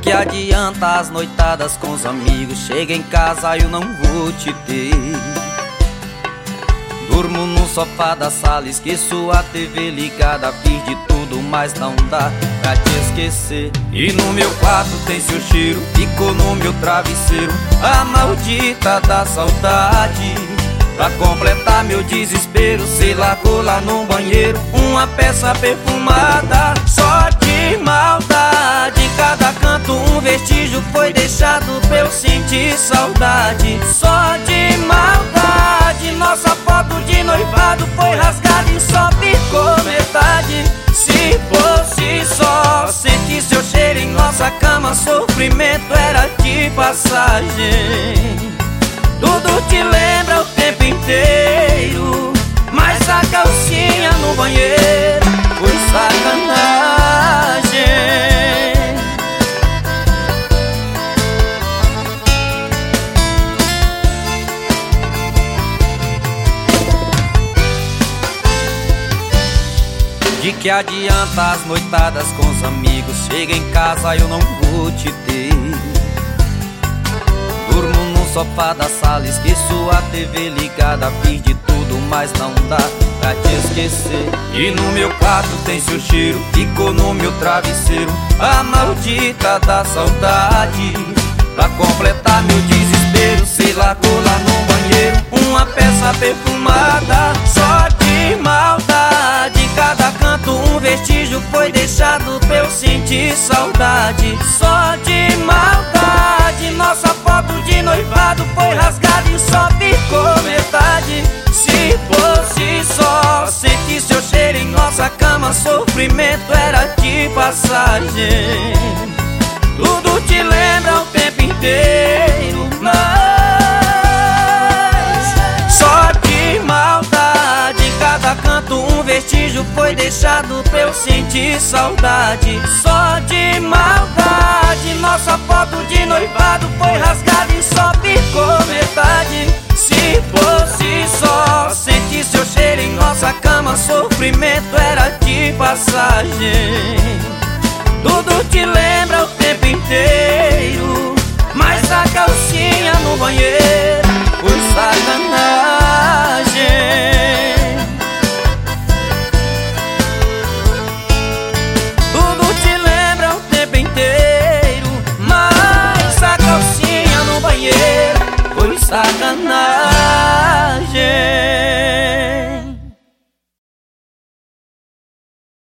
que adianta as noitadas com os amigos? Chega em casa eu não vou te ter. Durmo no sofá da sala, esqueço a TV ligada, fiz de tudo, mas não dá pra te esquecer. E no meu quarto tem seu cheiro, ficou no meu travesseiro a maldita da saudade. Pra completar meu desespero, sei lá, colar no banheiro uma peça perfumada só de maldade. Em cada canto um vestígio foi deixado pra eu sentir saudade. Só de maldade, nossa foto de noivado foi rasgada e só ficou metade. Se fosse só sentir seu cheiro em nossa cama, sofrimento era de passagem. Tudo te lembra o tempo inteiro, mas a calcinha no banheiro foi sacanagem. De que adianta as noitadas com os amigos? Chega em casa eu não vou te ter. Durmo no sofá da sala, esqueço a TV ligada, fiz de tudo, mas não dá pra te esquecer. E no meu quarto tem seu cheiro, ficou no meu travesseiro a maldita da saudade. Pra completar meu desespero, sei lá, colar no banheiro uma peça perfumada só de maldade. Em cada canto um vestígio foi deixado pra eu sentir saudade. Só de maldade, nossa foto de noivado foi rasgada e só ficou metade. Se fosse só sentir seu cheiro em nossa cama, sofrimento era de passagem. Tudo te lembra o tempo inteiro, mas só de maldade. Em cada canto um vestígio foi deixado pra eu sentir saudade. Só de maldade, nossa foto de noivado foi rasgada e só ficou metade. Se fosse só sentir seu cheiro em nossa cama, sofrimento era de passagem. Tudo te lembra o tempo inteiro, mas a calcinha no banheiro